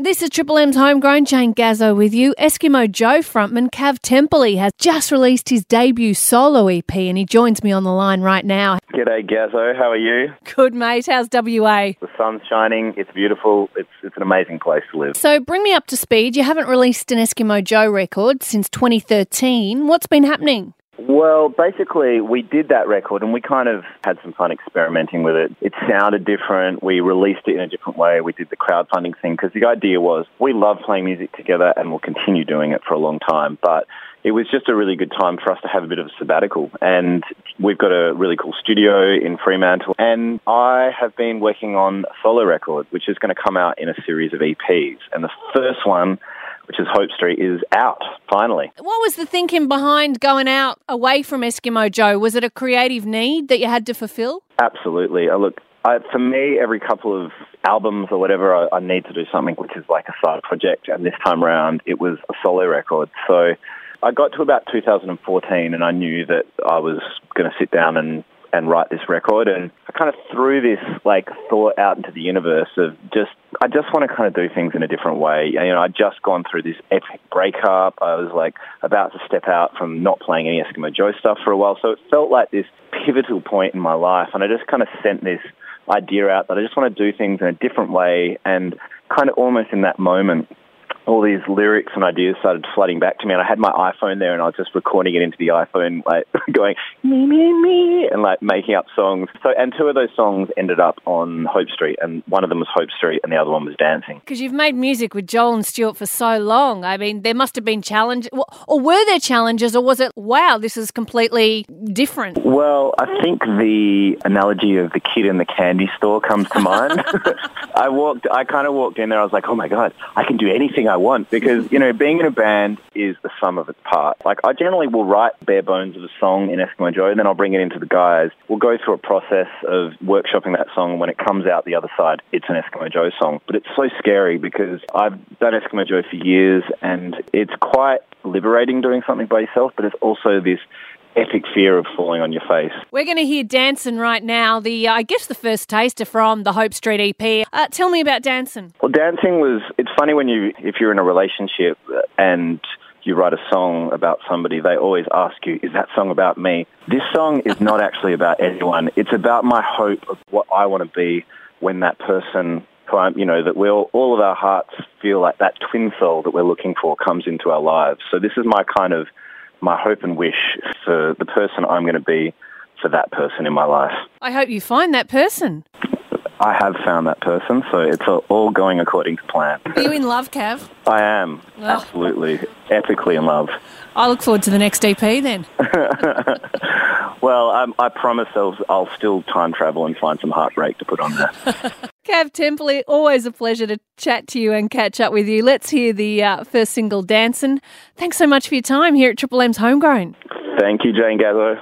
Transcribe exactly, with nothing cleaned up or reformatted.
This is Triple M's Homegrown. Jane Gazzo with you. Eskimo Joe frontman Cav Temperley has just released his debut solo E P and he joins me on the line right now. G'day Gazzo, how are you? Good, mate. How's W A? The sun's shining, it's beautiful, it's it's an amazing place to live. So bring me up to speed. You haven't released an Eskimo Joe record since twenty thirteen. What's been happening? Well, basically, we did that record and we kind of had some fun experimenting with it. It sounded different. We released it in a different way. We did the crowdfunding thing because the idea was we love playing music together and we'll continue doing it for a long time. But it was just a really good time for us to have a bit of a sabbatical. And we've got a really cool studio in Fremantle. And I have been working on a solo record, which is going to come out in a series of E Ps. And the first one, which is Hope Street, is out, finally. What was the thinking behind going out away from Eskimo Joe? Was it a creative need that you had to fulfill? Absolutely. Uh, look, I, for me, every couple of albums or whatever, I, I need to do something which is like a side project. And this time around, it was a solo record. So I got to about two thousand fourteen and I knew that I was going to sit down and and write this record, and I kind of threw this like thought out into the universe of just, I just want to kind of do things in a different way. You know, I'd just gone through this epic breakup. I was like about to step out from not playing any Eskimo Joe stuff for a while, so it felt like this pivotal point in my life, and I just kind of sent this idea out that I just want to do things in a different way, and kind of almost in that moment, all these lyrics and ideas started flooding back to me, and I had my iPhone there and I was just recording it into the iPhone, like going, me, me, me, and like making up songs. So, and two of those songs ended up on Hope Street, and one of them was Hope Street and the other one was Dancing. Because you've made music with Joel and Stuart for so long. I mean, there must have been challenges, or were there challenges, or was it, wow, this is completely different? Well, I think the analogy of the kid in the candy store comes to mind. I walked, I kind of walked in there, I was like, oh my God, I can do anything I want, because, you know, being in a band is the sum of its parts. Like, I generally will write bare bones of a song in Eskimo Joe, and then I'll bring it into the guys. We'll go through a process of workshopping that song, and when it comes out the other side, it's an Eskimo Joe song. But it's so scary because I've done Eskimo Joe for years, and it's quite liberating doing something by yourself, but it's also this epic fear of falling on your face. We're going to hear Dancing right now, the uh, I guess the first taster from the Hope Street E P. Uh, tell me about Dancing. Well, Dancing was, it's funny when you, if you're in a relationship and you write a song about somebody, they always ask you, is that song about me? This song is not actually about anyone. It's about my hope of what I want to be when that person, who I'm, you know, that we'll, all of our hearts feel like that twin soul that we're looking for comes into our lives. So this is my kind of my hope and wish for the person I'm going to be for that person in my life. I hope you find that person. I have found that person, so it's all going according to plan. Are you in love, Cav? I am, oh. Absolutely, epically in love. I look forward to the next E P then. Well, um, I promise I'll, I'll still time travel and find some heartbreak to put on there. Cav Temperley, always a pleasure to chat to you and catch up with you. Let's hear the uh, first single, Dancing. Thanks so much for your time here at Triple M's Homegrown. Thank you, Jane Gazzo.